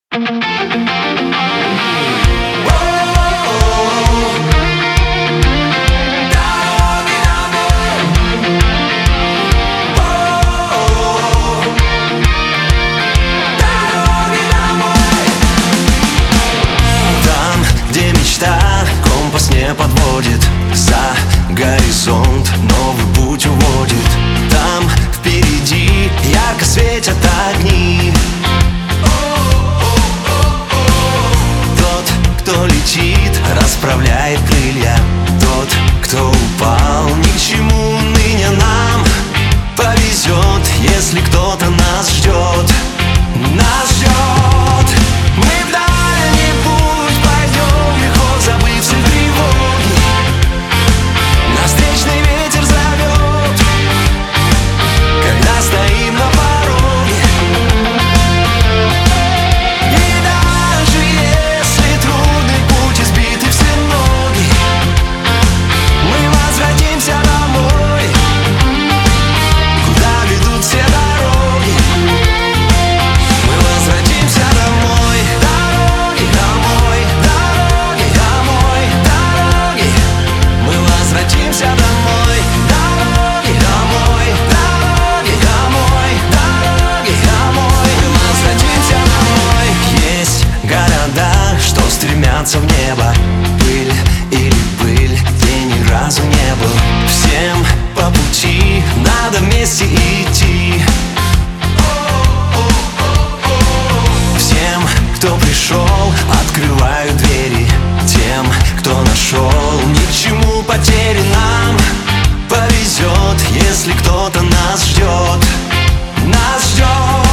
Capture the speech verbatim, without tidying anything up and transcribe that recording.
Компас не подводит, за горизонт новый путь уводит. Там впереди ярко светят огни. Тот, кто летит, расправляет крылья. Тот, кто упал, ни к чему ныне нам повезет, если кто-то нас ждет. Нас ждет. Мы в дальний путь пойдем, легко забыв все тревоги. Нас встречный ветер зовет, когда стоим на пороге. И даже если трудный путь, избиты все ноги, мы возвратимся домой, куда ведут все дороги. Мы возвратимся домой. Дороги домой, дороги домой, дороги. Мы возвратимся домой. Дороги домой, дороги домой, дороги домой. Мы возвратимся домой. Есть города, что стремятся в небо. Пыль или пыль, где ни разу не был. Всем по пути, надо вместе идти. Всем, кто пришел, открывают двери. Тем, кто нашел, ни к чему потери нам повезет, если кто-то нас ждет. Нас ждет.